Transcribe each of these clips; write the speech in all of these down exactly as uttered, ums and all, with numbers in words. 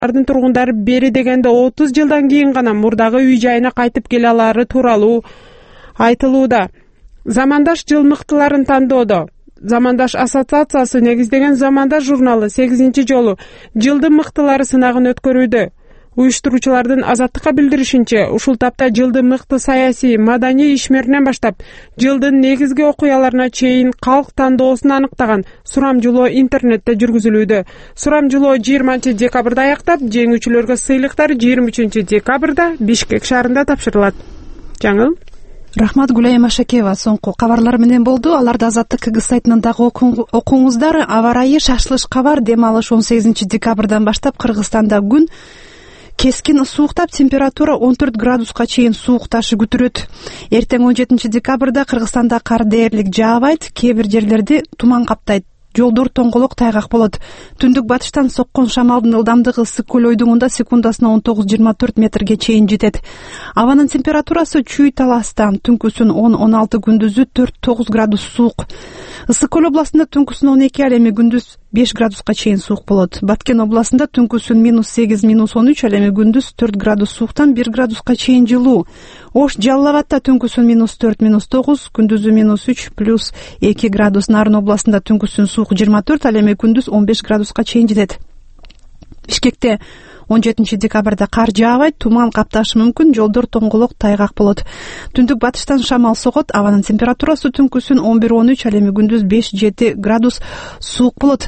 Ардын тургундары бери дегенде отуз жылдан кийин гана мурдагы үй жайына кайтып келе алары тууралуу айтылууда. Замандаш жыл мыктыларын тандоодо. Замандаш ассоциациясы негиздеген Замандаш журналы сегизинчи жолу жылдын мыктылары сынагын өткөрүүдө. Уюштуруучулардын Азаттыкка билдиришинче, ушул тапта жылдын мыкты саясий, маданий ишмеринен баштап, жылдын негизги окуяларына чейин калк тандоосун аныктаган сурамжылоо интернетте жүргүзүлүүдө. Сурамжылоо жыйырманчы декабрда аяктап, жеңүүчүлөргө сыйлыктар жыйырма үчүнчү декабрда Бишкек шаарында тапшырылат. Жаңыл? Рахмат, Гүлайым Ашакеева соңку кабарлар менен болду. Аларды Азаттык КГ сайтынан дагы окуңуздар. Аба ырайы шашлыш кабар, дем алыш он сегизинчи декабрдан баштап Кыргызстанда күн кескин сууктап, температура он төрт градуска чейин суукташы күтүрөт. Эртең он жетинчи декабрда Кыргызстанда кар дээрлик жаабайт, кээ бир жерлерди туман каптайт. Жолдор тоңголок тайгак болот. Түндүк батыштан соккон шамалдын ылдамдыгы Ысык көл ойдуңунда секундасына он тогуз жыйырма төрт метрге чейин жетет. Абанын температурасы чүй таласта, түнкүсүн он он алты, күндүзү төрт тогуз градус суук. Ысык көл областында түнкүсүн он эки, ал эми күндүз беш градуска чейин суук болот. Баткен областында түнкүсүн минус сегиз, минус он үч, ал эми күндүз төрт градус сууктан бир градуска чейин жылуу. Ош Жалал Абадта түнкүсүн минус төрт, минус тогуз, күндүзү минус үч, плюс эки градус. Нарын областында түнкүсүн суук жыйырма төрт, ал эми күндүз он беш градуска чейин жетет. Бишкекте он жетинчи декабрда кар жаабайт, туман капташы мүмкүн, жолдор тоңголок тайгак болот. Түндүк батыштан шамал согот, абанын температурасы түнкүсүн он бир, он үч, ал эми күндүз беш, жети градус суук болот.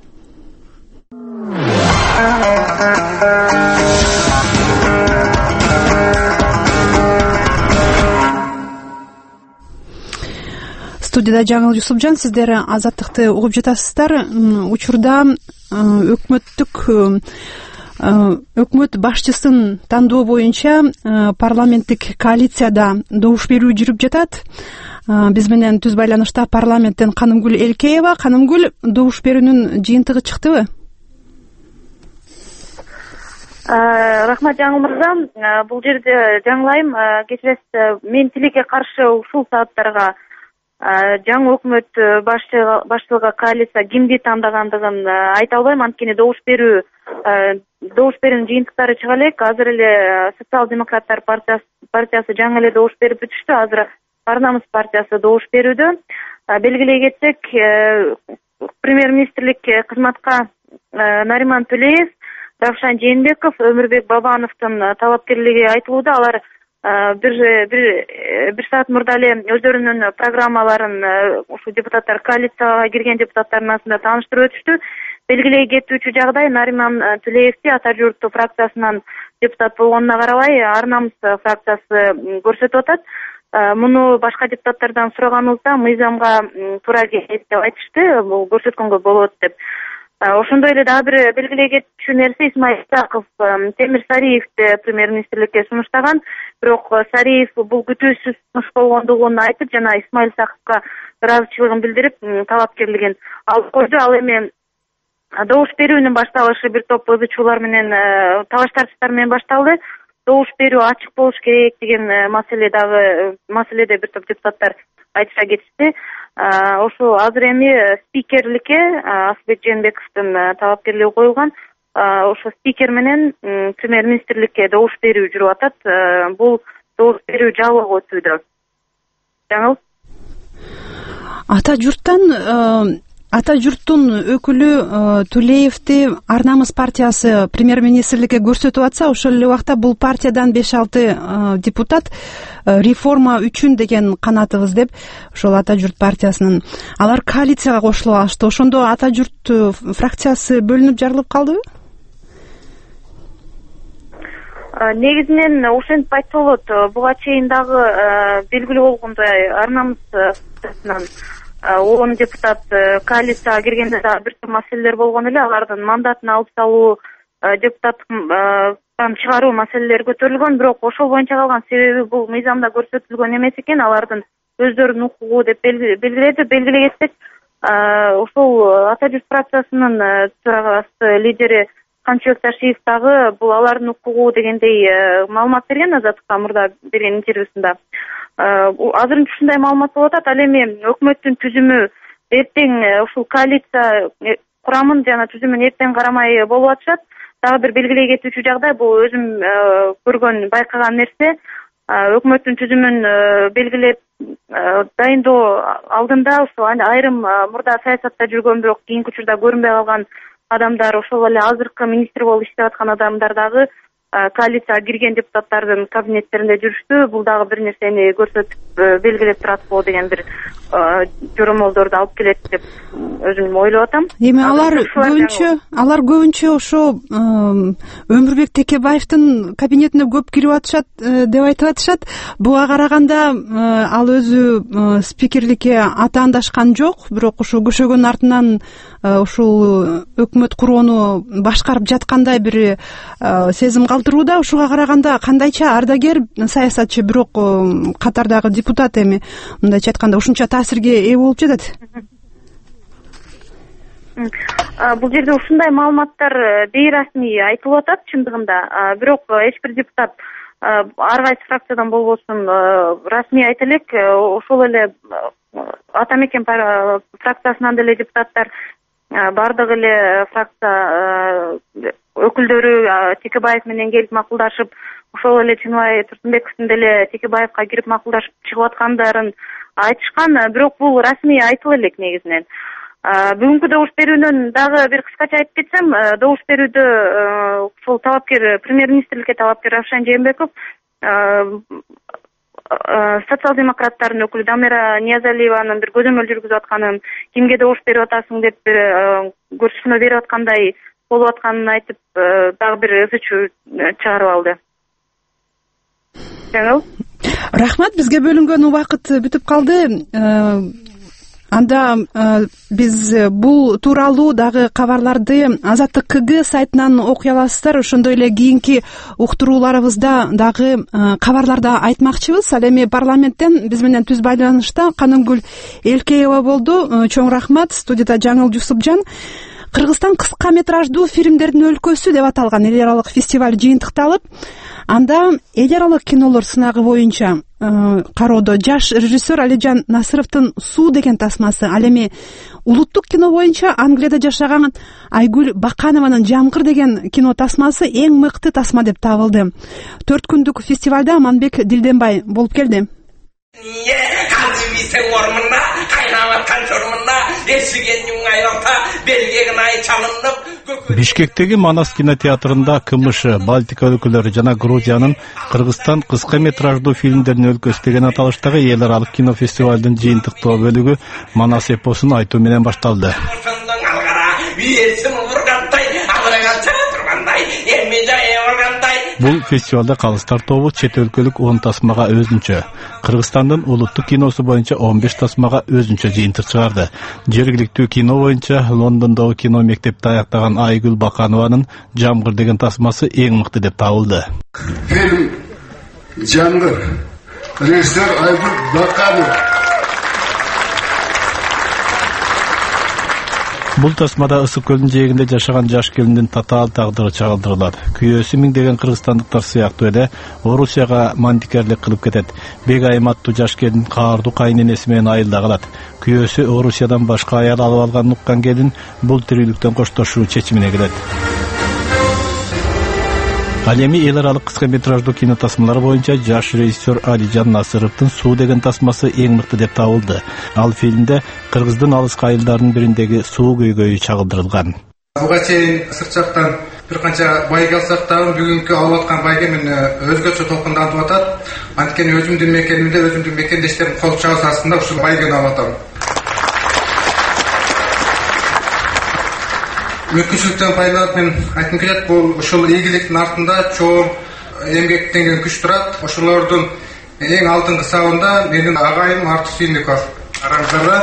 Студияда Жаңыл Юсупжан, сиздер Азаттыкты угуп жатасыздар. Учурда өкмөттүк өкмөт башчысын тандоо боюнча парламенттик коалицияда добуш берүү жүрүп жатат. Биз менен түз байланышта парламенттен Канымгүл Элкеева. Канымгүл, добуш берүүнүн жыйынтыгы чыктыбы? Рахмат, Жаңыл мырза. Бул жерде жаңылайым, кечиресиз, мен тилекке каршы ушул сааттарга жаңы өкмөт башчылыгы коалиция кимди тандагандыгын айта албайм, анткени добуш берүү добуш берүүнүн жыйынтыктары чыга элек. Азыр эле Социал-демократтар партиясы жаңы эле добуш берип бүтүштү. Азыр Парнамыс партиясы добуш берүүдө. Белгилей кетсек, премьер-министрлик кызматка Нариман Төлеев, Равшан Жээнбеков, Өмүрбек Бабановдун талапкерлиги айтылууда. Алар бир бир бир саат мурда эле өздөрүнүн программаларын ушу депутаттар, коалицияга кирген депутаттардын арасында тааныштырып өтүштү. Белгилей кетүүчү жагдай, Нариман Төлеевди Ата журт фракциясынан депутат болгонуна карабай Ар намыс фракциясы көрсөтүп атат. Муну башка депутаттардан сураганыбызда мыйзамга туура келет деп айтышты, бул көрсөткөнгө болот деп. Ошондой эле дагы бир белгилей кетүүчү нерсе, Исмаил Исаков Темир Сариевди премьер-министрликке сунуштаган, бирок Сариев бул күтүүсүз сунуш болгондугун айтып, жана Исмаил Исаковго ыраазычылыгын билдирип, талапкерлигин алып койду. Ал эми добуш берүүнүн башталышы бир топ ызычуулар менен, талаш тартыштар менен башталды. Добуш берүү ачык болуш керек деген маселе дагы маселеде бир топ депутаттар айтыша кетишти. Ошо азыр эми спикерликке Асылбек Жээнбековдун талапкерлиги коюлган. Ошо спикер менен премьер-министрликке добуш берүү жүрүп атат. Бул добуш берүү жалгоо өтүүдө. Жаңыл? Ата журттан Ата журттун өкүлү Төлеевди Ар намыс партиясы премьер-министрликке көрсөтүп атса, ошол эле убакта бул партиядан беш алты депутат реформа үчүн деген канатыбыз деп, ошол Ата журт партиясынын, алар коалицияга кошулуп алышты. Ошондо Ата журт фракциясы бөлүнүп жарылып калдыбы? Негизинен ошентип айтса болот. Буга чейин дагы белгилүү болгондой Ар намысынан он депутат коалицияга киргенде да бир топ маселелер болгон эле. Алардын мандатын алып салуу, депутаттан чыгаруу маселелери көтөрүлгөн, бирок ошол боюнча калган. Себеби бул мыйзамда көрсөтүлгөн эмес экен. Алардын өздөрүнүн укугу деп белгиледи. Белгилей кетсек, ошол Ата журт фракциясынын төрагасы, лидери Камчыбек Ташиев дагы бул алардын укугу дегендей маалымат берген, Азаттыкка мурда берген интервьюсунда. Азырынча ушундай маалымат болуп атат. Ал эми өкмөттүн түзүмү эртең ушул коалиция курамын жана түзүмүн эртең карамай болуп атышат. дагы бир белгилей кетүүчү жагдай, бул өзүм көргөн, байкаган нерсе, өкмөттүн түзүмүн белгилеп дайындоо алдында ошо айрым мурда саясатта жүргөн, бирок кийинки учурда көрүнбөй калган адамдар, ошол эле азыркы министр болуп иштеп аткан адамдар дагы коалицияга кирген депутаттардын кабинеттеринде жүрүштү. Бул дагы бир нерсени көрсөтүп белгилеп турат го деген бир жоромолдорду алып келет деп өзүм ойлоп атам. Эми алар көбүнчө алар көбүнчө ошо Өмүрбек Текебаевдин кабинетине көп кирип атышат деп айтып атышат. Буга караганда ал өзү спикерликке атаандашкан жок, бирок ошо көшөгөнүн артынан ушул өкмөт курууну башкарып жаткандай бир сезим калтырууда. Ушуга караганда кандайча ардагер, саясатчы, бирок катардагы депутат эми мындайча айтканда ушунча таасирге ээ болуп жатат. Бул жерде ушундай маалыматтар бейрасмий айтылып атат чындыгында, бирок эч бир депутат, ар кайсы фракциядан болбосун, расмий айта элек, ошол эле Ата Мекен фракциясынан деле депутаттар, бардык эле фракция өкүлдөрү Текебаев менен келип макулдашып, ошол эле Чыныбай Турсунбековдун деле Текебаевка кирип макулдашып чыгып аткандарын айтышкан, бирок бул расмий айтыла элек негизинен. Бүгүнкү добуш берүүнөн дагы бир кыскача айтып кетсем, добуш берүүдө ушул талапкер, премьер-министрликке талапкер Равшан Жээнбеков социал-демократтардын өкүлү Дамира Ниязалиеванын бир көзөмөл жүргүзүп атканын, кимге добуш берип атасың деп бир көрсөтмө берип аткандай болуп атканын айтып, дагы бир ызы чуу чыгарып алды. Жаңыл? Рахмат, бизге бөлүнгөн убакыт бүтүп калды. Анда биз бул тууралуу дагы кабарларды Азаттык КГ сайтынан окуй аласыздар. Ошондой эле кийинки уктурууларыбызда дагы кабарларды айтмакчыбыз. Ал эми парламенттен биз менен түз байланышта Канымгүл Элкеева болду. Чоң рахмат. Студияда Жаңыл Жусупжан. Кыргызстан кыска метраждуу фильмдердин өлкөсү деп аталган эл аралык фестиваль жыйынтыкталып, анда эл аралык кинолор сынагы боюнча кароодо жаш режиссер Алижан Насыровдун Суу деген тасмасы, ал эми улуттук кино боюнча Англияда жашаган Айгүл Баканованын Жамгыр деген кино тасмасы эң мыкты тасма деп табылды. Төрт күндүк фестивалда Аманбек Дилденбай болуп келди. Бишкектеги Манас кинотеатрында КМШ, Балтика өлкөлөрү жана Грузиянын Кыргызстан кыска метраждуу фильмдердин өлкөсү деген аталыштагы эл аралык кино фестивалдын жыйынтыктоо бөлүгү Манас эпосун айтуу менен башталды. Бул фестивалда калыстар тобу чет өлкөлүк он тасмага өзүнчө, Кыргызстандын улуттук киносу боюнча он беш тасмага өзүнчө жыйынтык чыгарды. Жергиликтүү кино боюнча Лондондогу кино мектепти аяктаган Айгүл Баканованын Жамгыр деген тасмасы эң мыкты деп табылды. Фильм Жамгыр, режиссер Айгүл Баканова. Бул тасмада Ысык көлдүн жээгинде жашаган жаш келиндин татаал тагдыры чагылдырылат. Күйөөсү миңдеген кыргызстандыктар сыяктуу эле Орусияга мандикерлик кылып кетет. Бек Айым аттуу жаш келин каардуу кайненеси менен айылда калат. Күйөөсү Орусиядан башка аял алып алганын уккан келин бул тирүүлүктөн коштошуу чечимине келет. Ал эми эл аралык кыска метраждуу кино тасмалары боюнча жаш режиссер Алижан Насыровдун Суу деген тасмасы эң мыкты деп табылды. Ал фильмде Кыргыздын алыскы айылдарынын бириндеги суу көйгөйү чагылдырылган. Буга чейин сырт жактан бир канча байге алсак дагы бүгүнкү алып аткан байге мен өзгөчө толкундантып атат. Анткени өзүмдүн мекенимде, өзүмдүн мекендештерим кол чабыс астында ушул байгени алып атам. Мүмкүнчүлүктөн пайдаланып мен айткым келет, бул ушул ийгиликтин артында чоң эмгектенген күч турат. Ошолордун эң алдыңкы сабында менин агайым Артур Сүйүнбеков арамызда.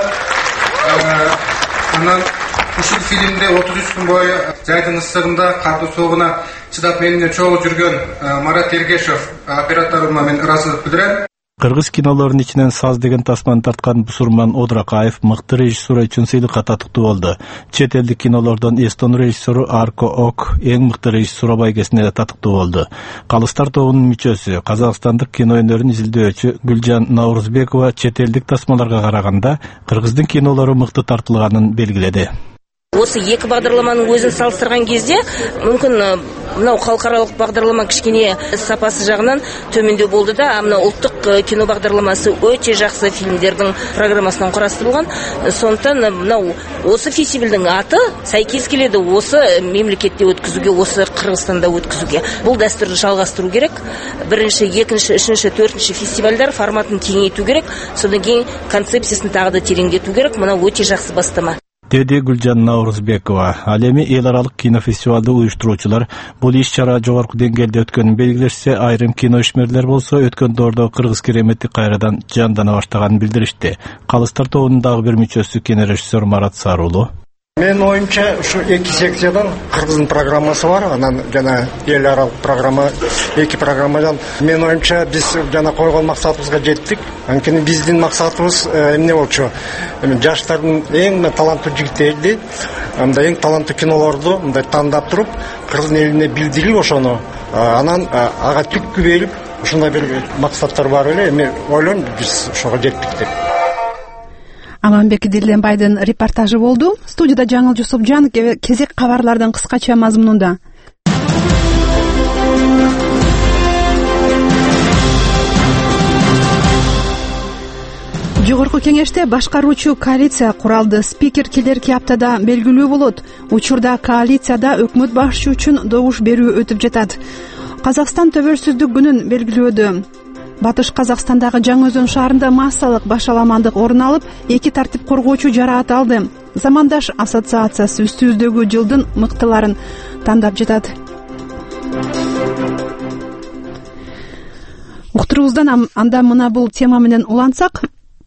Анан ушул фильмде отуз үч күн бою жайдын ысыгында, катуу соогуна чыдап менен чогуу жүргөн Марат Эргешев операторума мен ыраазычылык билдирем. Кыргыз кинолорунун ичинен Саз деген тасманы тарткан Бусурман Одракаев мыкты режиссер үчүн сыйлыкка татыктуу болду. Чет элдик кинолордон эстон режиссеру Арко Ок эң мыкты режиссер байгесине татыктуу болду. Калыстар тобунун мүчөсү, казакстандык кино өнөрүн изилдөөчү Гүлжан Наурузбекова чет элдик тасмаларга караганда кыргыздын кинолору мыкты тартылганын белгиледи. Осы екі бағдарламаның өзін салыстырған кезде мүмкін мынау халықаралық бағдарлама кішкене сапасы жағынан төмендеу болды да, мынау ұлттық кино бағдарламасы өте жақсы фильмдердің программасынан құрастырылған. Сондықтан мынау осы фестивальдің аты сәйкес келеді осы мемлекетте өткізуге, осы Қырғызстанда өткізуге. Бұл дәстүрді жалғастыру керек. Бірінші, екінші, үшінші, төртінші фестивальдар форматын кеңейту керек. Содан кейін концепциясын тағы да тереңдету керек. Мынау өте жақсы бастама. Деди Гүлжан Наурузбекова. Ал эми эл аралык кинофестивалды уюштуруучулар бул иш-чара жогорку деңгээлде өткөнүн белгилешсе, айрым кино ишмерлер болсо өткөн доордо кыргыз керемети кайрадан жандана баштаганын билдиришти. Калыстар тобунун дагы бир мүчөсү кинорежиссер Марат Сарулу. Мен оюмча ушу эки секциядан Кыргыздын программасы бар, анан жана эл аралык программа, эки программадан мен оюмча биз жана койгон максатыбызга жеттик. Анткени биздин максатыбыз эмне болчу? Жаштардын эң таланттуу жигиттерди, анда эң таланттуу кинолорду мындай тандап туруп, Кыргыз элине билдирип ошону, анан ага түпкү берип, ушундай бир максаттар бар эле. Мен ойлойм биз ошого жеттик деп. Аманбек Дилленбайдын репортажы болду. Студияда Жаңыл Жусупжан, кезек кабарлардын кыскача мазмунунда. Жогорку кеңеште башкаруучу коалиция куралды. Спикер келерки аптада белгилүү болот. Учурда коалицияда өкмөт башчы үчүн добуш берүү өтүп жатат. Казакстан төбөлсүздүк күнүн белгилөөдө. Батыш Казакстандагы Жаңы-Өзөн шаарында массалык башаламандык орун алып, эки тартип коргоочу жараат алды. Замандаш ассоциациясы үстүбүздөгү жылдын мыктыларын тандап жатат. Уктурубуздан анда мына бул тема менен улантсак,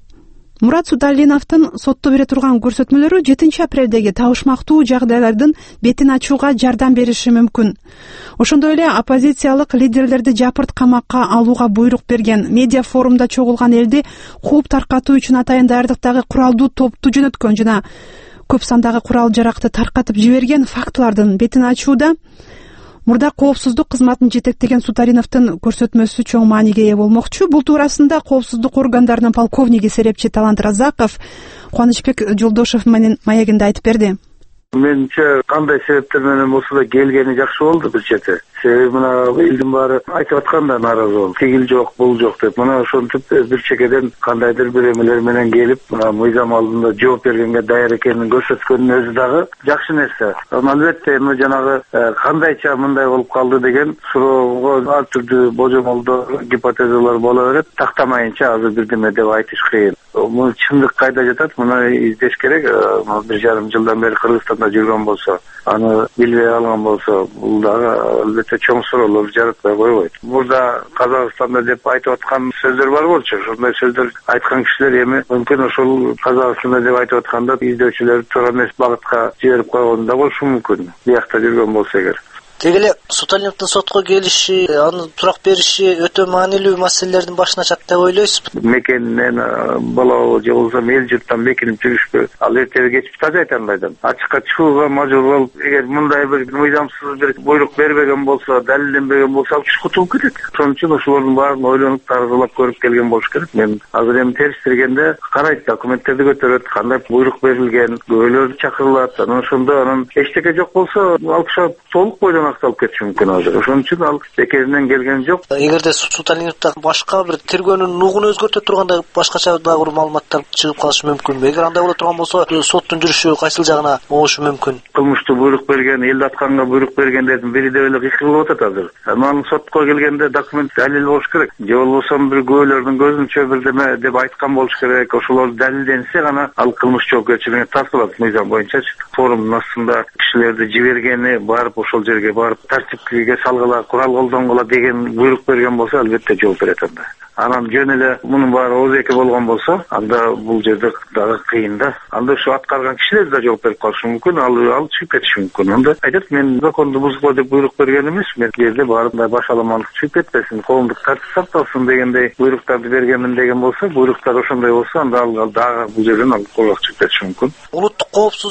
Мурат Судалиновдун сотто бере турган көрсөтмөлөрү жетинчи апрелдеги табышмактуу жагдайлардын бетин ачууга жардам бериши мүмкүн. Ошондой эле оппозициялык лидерлерди жапырт камакка алууга буйрук берген. Медиа форумда чогулган элди кууп таркатуу үчүн атайын даярдыктагы куралдуу топту жөнөткөн жана көп сандагы курал жаракты таркатып жиберген фактылардын бетин ачууда Мурда коопсуздук кызматын жетектеген Сутариновдун көрсөтмөсү чоң мааниге ээ болмокчу. Бул туурасында коопсуздук органдарынын полковниги Серепчи Талант Разаков Кубанычбек Жолдошев менен маегинде айтып берди. Менимче кандай себептер менен болсо да келгени жакшы болду бир чети. Себеби мына элдин баары айтып атканда нааразы болуп, тигил жок, бул жок деп. Мына ошентип бир чекеден кандайдыр бир эмелер менен келип, мына мыйзам алдында жооп бергенге даяр экенин көрсөткөнүн өзү дагы жакшы нерсе. Албетте эми жанагы кандайча мындай болуп калды деген суроого ар түрдүү божомолдор, гипотезалар боло берет. Тактамайынча азыр бирдеме деп айтыш кыйын. Муну чындык кайда жатат? Муну издеш керек. бир жарым жылдан бери Кыргызстанда жүргөн болсо, аны билбей алган болсо, бул дагы албетте чоң суроолор жаратпай койбойт. Мурда Казакстанда деп айтып аткан сөздөр бар болчу. Ошондой сөздөр айткан кишилер эми мүмкүн ошол Казакстанда деп айтып атканда издөчүлөр туура эмес багытка жиберип койгон да болушу мүмкүн. Биякта жүргөн болсо эгер. Тегеле Суталиновдун сотко келиши, аны турак бериши өтө маанилүү маселелердин башына чат деп ойлойсузбу? Мекенинен балабы же болсо эл журттан мекинип жүрүшпү. Ал эртеби кечип таза айта албайдым. Ачыкка чыгууга мажбур болуп, эгер мындай бир мыйзамсыз бир буйрук бербеген болсо, далилденбеген болсо, кутулуп кетет. Ошон үчүн ошолордун баарын ойлонуп таргылап көрүп келген болуш керек. Мен азыр эми териштиргенде карайт, документтерди көтөрөт, кандай буйрук берилген, күбөлөр чакырылат. Анан ошондо анан эчтеке жок болсо, алкыша толук бойдон акталып кетиши мүмкүн азыр. Ошон үчүн ал бекеринен келген жок. Эгерде Суталиновдо башка бир тергөөнүн нугун өзгөртө турганда башкача дагы бир маалыматтар чыгып калышы мүмкүнбү? Эгер андай боло турган болсо, соттун жүрүшү кайсыл жагына болушу мүмкүн? Кылмыштуу буйрук берген, элди атканга буйрук бергендердин бири деп эле кыйкырылып атат азыр. Анан сотко келгенде документ далил болуш керек. Же болбосо бир күбөлөрдүн көзүнчө бирдеме деп айткан болуш керек. Ошолор далилденсе гана ал кылмыш жоопкерчилигине тартылат мыйзам боюнча. Форумдун астында кишилерди жибергени, барып ошол жерге барып тартипке салгыла, курал колдонгула деген буйрук берген болсо, албетте жооп берет анда. Анан жөн эле мунун баары оозеки болгон болсо, анда бул жерде дагы кыйын да. Анда ушу аткарган кишилер да жооп берип калышы мүмкүн, ал ал чыгып кетиши мүмкүн. Анда айтат, мен законду бузгула деп буйрук берген эмес, мен жерде баарындай башаламандык чыгып кетпесин, коомдук тартип сакталсын дегендей буйруктарды бергенмин деген болсо, буйруктар ошондой болсо, анда ал дагы бул жерден ал колок чыгып кетиши мүмкүн. Улуттук коопсуздук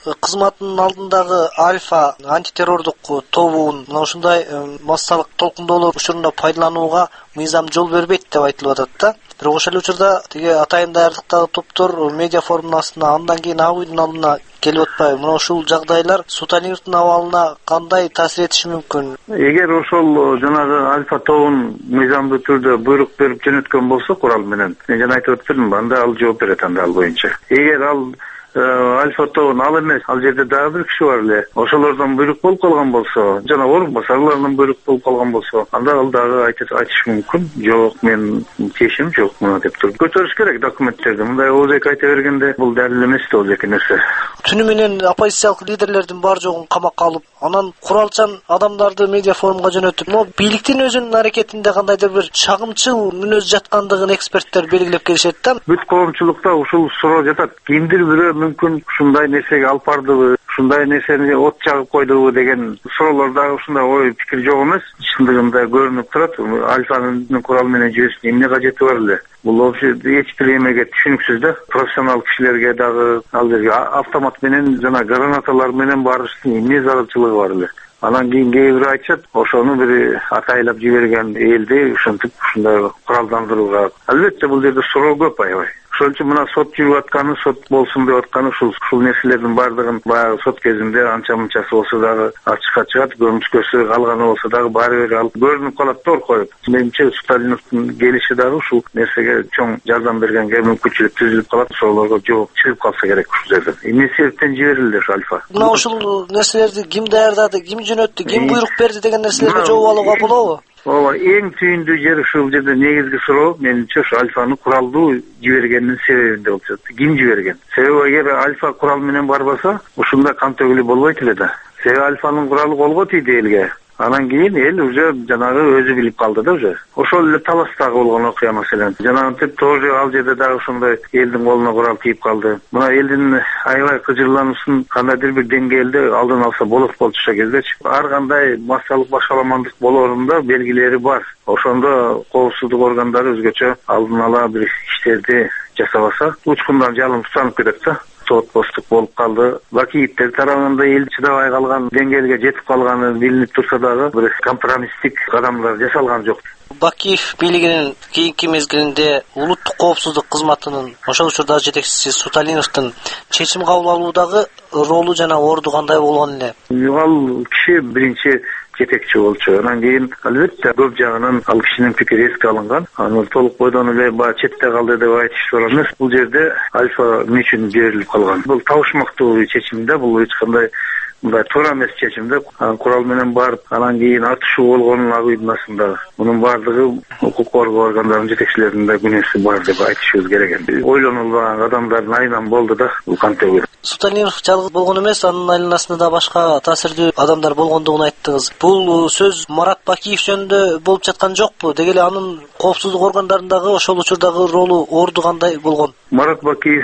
кызматынын алдындагы Альфа антитеррордук тобун мына ушундай массалык толкундоолор учурунда пайдаланууга мыйзам жол бербейт деп айтылып атат да. Бирок ошол эле учурда тиги атайын даярдыктагы топтор медиа форумдун астына андан кийин ак үйдүн алдына келип атпайбы? Мына ушул жагдайлар Суталиновдун абалына кандай таасир этиши мүмкүн? Эгер ошол жанагы Альфа тобун мыйзамдуу түрдө буйрук берип жөнөткөн болсо курал менен, мен жана айтып өттүм, анда ал жооп берет анда ал боюнча. Эгер ал Альфа тобун ал эмес, ал жерде дагы бир киши бар эле, ошолордон буйрук болуп калган болсо, жана орун басарларынан буйрук болуп калган болсо, анда ал дагы айтыш мүмкүн. Жок, мен чечим жок мына деп туруп көтөрүш керек документтерди. Мындай оозек айта бергенде бул далил эмес да, ол эки нерсе. Түнү менен оппозициялык лидерлердин бар жогун камакка алып, анан куралчан адамдарды медиа форумга жөнөтүп, но бийликтин өзүнүн аракетинде кандайдыр бир чагымчыл мүнөз жаткандыгын эксперттер белгилеп келишет да. Бүт коомчулукта ушул суроо жатат. Кимдир бирөө мүмкүн ушундай нерсеге алып бардыбы, ушундай нерсени от чагып койдубу деген суроолордагы ушундай ой пикир жок эмес. Чындыгында көрүнүп турат. Альфанын курал менен жиберишин эмне кажети бар эле? Бул вообще эч бир эмеге түшүнүксүз да. Профессионал кишилерге дагы ал жерге автомат менен жана гранаталар менен барыштын эмне зарылчылыгы бар эле? Анан кийин кээ бир айтышат, ошону бир атайлап жиберген элди ушинтип ушундай куралдандырууга. Албетте бул жерде суроо көп аябай. Ошол үчүн мына сот жүрүп атканы, сот болсун деп атканы ушул ушул нерселердин баардыгын баягы сот кезинде анча-мынчасы болсо дагы ачыкка чыгат, көрүнүшкөсү калганы болсо дагы баары бир алып көрүнүп калат да оркоюп. Менимче Сталиновдун келиши дагы ушул нерсеге чоң жардам бергенге мүмкүнчүлүк түзүлүп калат, ошолорго жооп чыгып калса керек ушул жерде. Эмне себептен жиберилди ошо Альфа? Мына ушул нерселерди ким даярдады, ким жөнөттү, ким буйрук берди деген нерселерге жооп алууга болобу? Ооба, эң түйүндүү жери ушул жерде негизги суроо менимче ошо Альфаны куралдуу жибергенин себебинде болчу. Ким жиберген? Себеби эгер Альфа курал менен барбаса, ушундай кан төгүлүү болбойт эле да. Себеби Альфанын куралы колго тийди элге. Анан кийин эл уже жанагы өзү билип калды да уже. Ошол эле Таластагы болгон окуя маселен. Жанагынтип тоже ал жерде дагы ошондой элдин колуна курал тийип калды. Мына элдин аябай кыжырлануусун кандайдыр бир деңгээлде алдын алса болот болчу ошол кездечи. Ар кандай массалык башаламандык болоорунда белгилери бар. Ошондо коопсуздук органдары өзгөчө алдын ала бир иштерди жасабаса, учкундан жалын тутанып кетет да. Отпостук болуп калды. Бакиевдер тарабында эл чыдабай калган, деңгээлге жетип калганы билинип турса дагы бир компромисстик кадамдар жасалган жок. Бакиев бийлигинин кийинки мезгилинде улуттук коопсуздук кызматынын ошол учурдагы жетекчиси Суталиновдун чечим кабыл алуудагы ролу жана орду кандай болгон эле? Ал киши биринчи жетекчи болчу. Анан кийин албетте көп жагынан ал кишинин пикири эске алынган. Аны толук бойдон эле баа четте калды деп айтыш туура эмес. Бул жерде Альфа эмне үчүн жиберилип калган? Бул табышмактуу чечимде, бул эч кандай мындай туура эмес чечимде. Курал менен барып, анан кийин атышуу болгонун ак үйдүн астында. Мунун баардыгы укук коргоо органдарынын жетекчилеринин да күнөөсү бар деп айтышыбыз керек. Ойлонулган адамдардын айынан болду да бул кантип. Суталинов жалгыз болгон эмес, анын айланасында да башка таасирдүү адамдар болгондугун айттыңыз. Бул сөз Марат Бакиев жөнүндө болуп жаткан жокпу? Деги эле анын коопсуздук органдарындагы ошол учурдагы ролу, орду кандай болгон? Марат Бакиев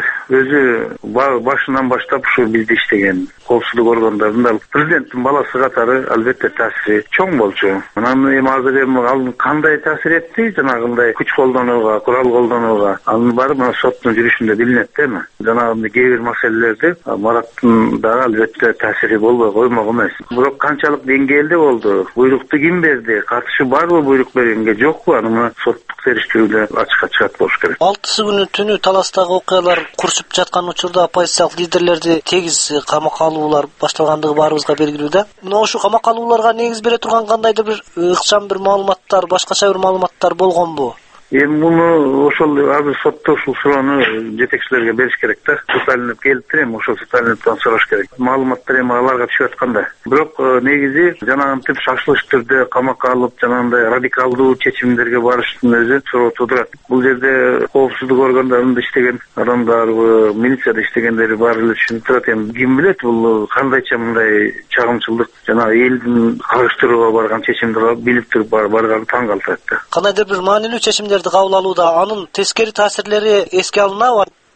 өзү башынан баштап ушу бизде иштеген коопсуздук органдарында президенттин баласы катары албетте таасири чоң болчу. Анан эми азыр эми ал кандай таасир этти, жанагындай күч колдонууга, курал колдонууга, анын баары мына соттун жүрүшүндө билинет да эми. Жанагындай кээ бир маселелерде Мараттын дагы албетте таасири болбой коймок эмес. Бирок канчалык деңгээлде болду? Буйрукту ким берди? Катышы барбы буйрук бергенге, жокпу? Аны соттук териштирүүдө ачыкка чыгат болуш керек. алтысы күнү түнү Таластагы окуялар курсуп жаткан учурда оппозициялык лидерлерди тегиз камакка алуулар башталгандыгы баарыбызга белгилүү да. Мына ошол камакка алууларга негиз бере турган кандайдыр бир ыкчам бир маалыматтар, башкача бир маалыматтар болгонбу? Эми муну ошол азыр сотто ушул суроону жетекчилерге бериш керек да. Суталинов келиптир, эми ошол Суталиновдон сураш керек. Маалыматтар эми аларга түшүп атканда. Бирок негизи жанагынтип шашылыш түрдө камакка алып, жанагындай радикалдуу чечимдерге барыштын өзү суроо туудурат. Бул жерде коопсуздук органдарында иштеген адамдарбы, милицияда иштегендери баары эле түшүнүп турат. Эми ким билет бул кандайча мындай чагымчылдык жана элдин карыштырууга барган чечимди билип туруп барган таң калтырат да. Кандайдыр бир маанилүү чечимдер кабыл алууда анын тескери таасирлери эске алынабы?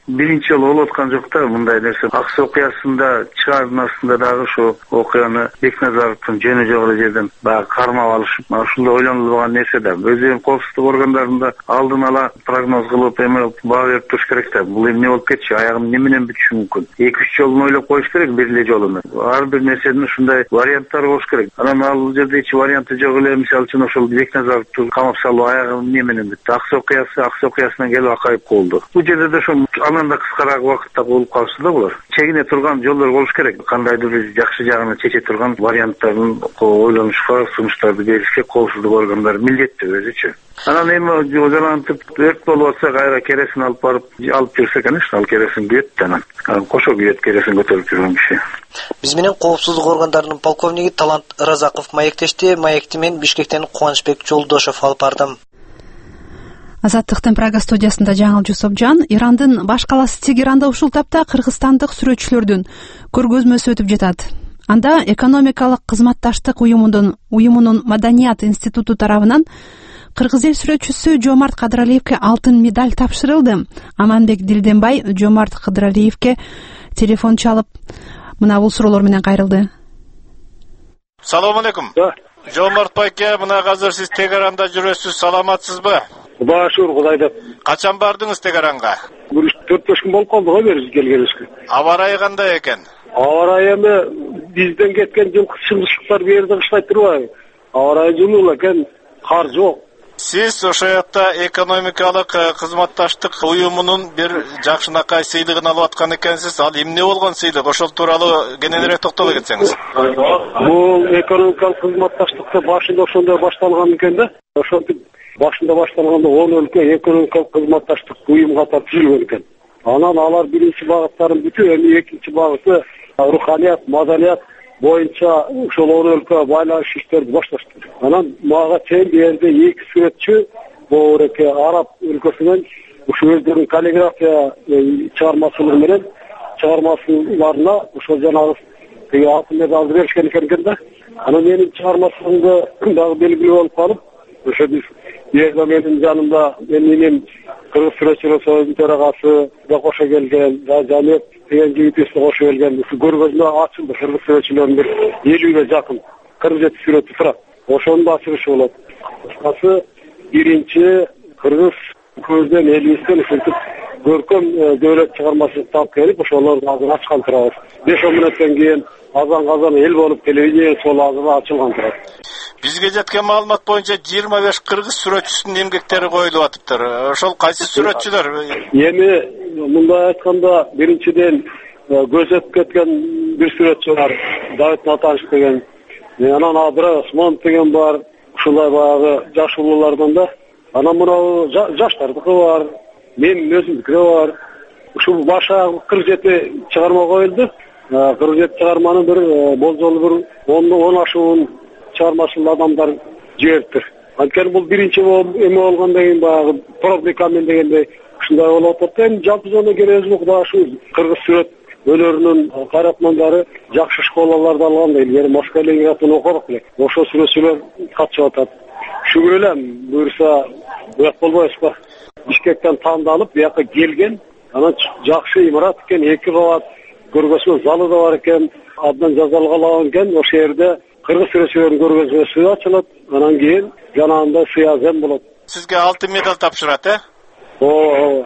биринчи жолу болуп аткан жок да мындай нерсе. Аксы окуясында чыгаардын астында дагы ошо окуяны Бекназаровдун жөнү жок эле жерден баягы кармап алышып, ушундай ойлонулган нерсе да. Өзүнүн коопсуздук органдарында алдын ала прогноз кылып, эме баа берип туруш керек да. Бул эмне болуп кетчү, аягым эмне менен бүтүшү мүмкүн. эки үч жолун ойлоп коюш керек, бир эле жолуну. Ар бир нерсенин ушундай варианттары болуш керек. Анан ал жерде эч варианты жок эле, мисалы үчүн ошол Бекназаровду камап салуу аягым эмне менен бүттү. Аксы окуясы, аксы окуясынан келип акайып калды. Бул жерде да ошо андан да кыскараак убакытта болуп калышты да булар. Чегине турган жолдор болуш керек. Кандайдыр бир жакшы жагына чече турган варианттарын ойлонушка, сунуштарды беришке коопсуздук органдары милдеттүү өзүчө. Анан эми жолантып өрт болуп атса кайра керосин алып барып алып жүрсө, конечно, ал керосин күйөт да анан. Анан кошо күйөт керосин көтөрүп жүргөн киши. Биз менен коопсуздук органдарынын полковниги Талант Разаков маектешти. Маекти мен Бишкектен Кубанычбек Жолдошов алып бардым. Азаттыктын Прага студиясында Жаңыл Жусупжан. Ирандын баш каласы Тегеранда ушул тапта кыргызстандык сүрөтчүлөрдүн көргөзмөсү өтүп жатат. Анда экономикалык кызматташтык уюмунун уюмунун Маданият институту тарабынан кыргыз эл сүрөтчүсү Жомарт Кыдыралиевке алтын медаль тапшырылды. Аманбек Дилденбай Жомарт Кыдыралиевке телефон чалып мына бул суроолор менен кайрылды. Салам алейкум. Жомарт байке, мына азыр сиз Тегеранда жүрөсүз, саламатсызбы? Кудайга шүгүр, Кудайга. Качан бардыңыз Тегеранга? Бир төрт беш күн болуп калды го бери келгенибизге. Аба ырайы кандай экен? Аба ырайы эми бизден кеткен жылкы чымдыштыктар бу жерде кыштай турбайбы? Аба ырайы жылуу экен, кар жок. Сиз ошол жакта экономикалык кызматташтык уюмунун бир жакшынакай сыйлыгын алып аткан экенсиз. Ал эмне болгон сыйлык? Ошол тууралуу кененирээк токтоло кетсеңиз. Бул экономикалык кызматташтыкты башында ошондой башталган экен да. Ошентип башында башталганда он өлкө экономикалык кызматташтык уюм катары түзүлгөн экен. Анан алар биринчи багыттарын бүтүп, эми экинчи багыты руханият, маданият боюнча ошол он өлкө байланыш иштерди башташты. Анан мага чейин бу жерде эки сүрөтчү боореке араб өлкөсүнөн ушу өздөрүнүн каллиграфия чыгармачылыгы менен чыгармачыларына ошол жанагы тиги алтын медалды беришкен экен да. Анан менин чыгармачылыгымды дагы белгилүү болуп калып, ошо биз жерде менин жанымда менин кыргыз сүрөтчүлөр союзунун төрагасы да кошо келген, Жамет деген жигитибиз кошо келген. Ушу көргөзмө ачылды. Кыргыз сүрөтчүлөрүнүн бир элүүгө жакын кырк жети сүрөтү турат. Ошонун да ачылышы болот. Кыскасы биринчи кыргыз көздөн элибизден ушинтип көркөм дөөлөт чыгармачылыкты алып келип, ошолордун алдын ачкан турабыз. беш он мүнөттөн кийин азан казан эл болуп телевидение сол азыр ачылган турат. Бизге жеткен маалымат боюнча жыйырма беш кыргыз сүрөтчүсүнүн эмгектери коюлуп атыптыр. Ошол кайсы сүрөтчүлөр? Эми мындай айтканда биринчиден көзөтүп кеткен бир сүрөтчү бар, Давид Натанович деген. Анан Абдыра Осмонов деген бар. Ушундай баягы жаш улуулардан да. Анан мына жаштардыкы бар, менин өзүмдүкү бар. Ушул баша кырк жети чыгарма коюлду. кырк жети чыгарманын бир болжолу бир он ашуун чыгармачыл адамдар жибериптир. Анткени бул биринчи эме болгондон кийин баягы пробный камень дегендей ушундай болуп атат. Эми жалпы жана керебиз Кудай ушул кыргыз сүрөт өнөрүнүн кайратмандары жакшы школаларды алган эле, Москва легиятын окудук эле. Ошол сүрөтчүлөр катышып атат. Шүгүр элем буюрса буяк болбойбуз ба. Бишкектен тандалып буяка келген, анан жакшы имарат экен, эки кабат көргөзмө залы да бар экен, абдан жазалгаланган экен. Ошол жерде кыргыз сүрөтчүлөрүнүн көргөзмөсү ачылат, анан кийин жанагында сыязем болот. Сизге алтын медаль тапшырат, э? Ооба.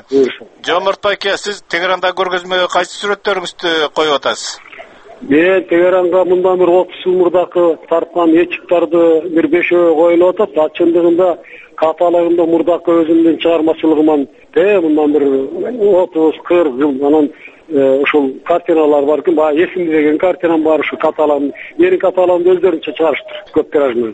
Жомарт байке, сиз Тегеранда көргөзмөгө кайсы сүрөттөрүңүздү коюп атасыз? Мен Тегеранга мындан бир отуз жыл мурдакы тарткан этиктарды бир бешөө коюлуп атат. А чындыгында каталогунда мурдакы өзүмдүн чыгармачылыгыман те мындан бир отуз кырк жыл анан ушул картиналар бар экен. Баягы эсимде деген картинам бар, ушу каталог. Менин каталогумду өздөрүнчө чыгарыштыр, көп тираж менен.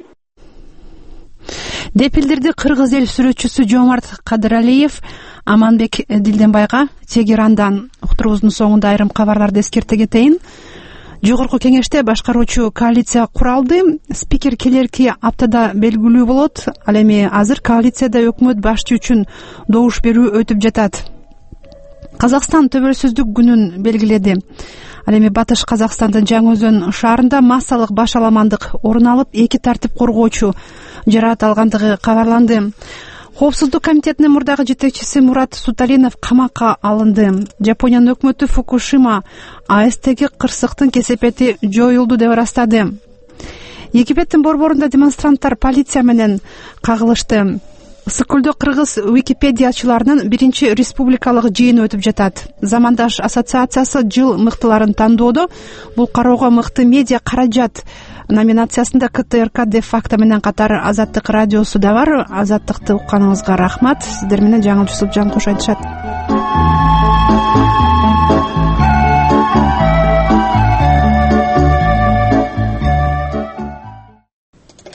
Деп билдирди кыргыз эл сүрөтчүсү Жомарт Кыдыралиев Аманбек Дилденбайга. Тегерандан уктуруубуздун соңунда айрым кабарларды эскерте кетейин. Жогорку кеңеште башкаруучу коалиция куралды. Спикер келерки аптада белгилүү болот. Ал эми азыр коалицияда өкмөт башчы үчүн добуш берүү өтүп жатат. Казакстан төбөлсүздүк күнүн белгиледи. Ал эми Батыш Казакстандын Жаңы Өзөн шаарында массалык башаламандык орун алып, эки тартип коргоочу жараат алгандыгы кабарланды. Коопсуздук комитетинин мурдагы жетекчиси Мурат Суталинов камакка алынды. Жапониянын өкмөтү Фукушима АЭСтеги кырсыктын кесепети жоюлду деп ырастады. Египеттин борборунда демонстранттар полиция менен кагылышты. Ысык-көлдө кыргыз википедиячыларынын биринчи республикалык жыйыны өтүп жатат. Замандаш ассоциациясы жыл мыктыларын тандоодо бул кароого мыкты медиа каражат номинациясында КТРК де факто менен катар Азаттык радиосу да бар. Азаттыкты укканыңызга рахмат. Сиздер менен Жаңыл Жусуп Жанкуш айтышат.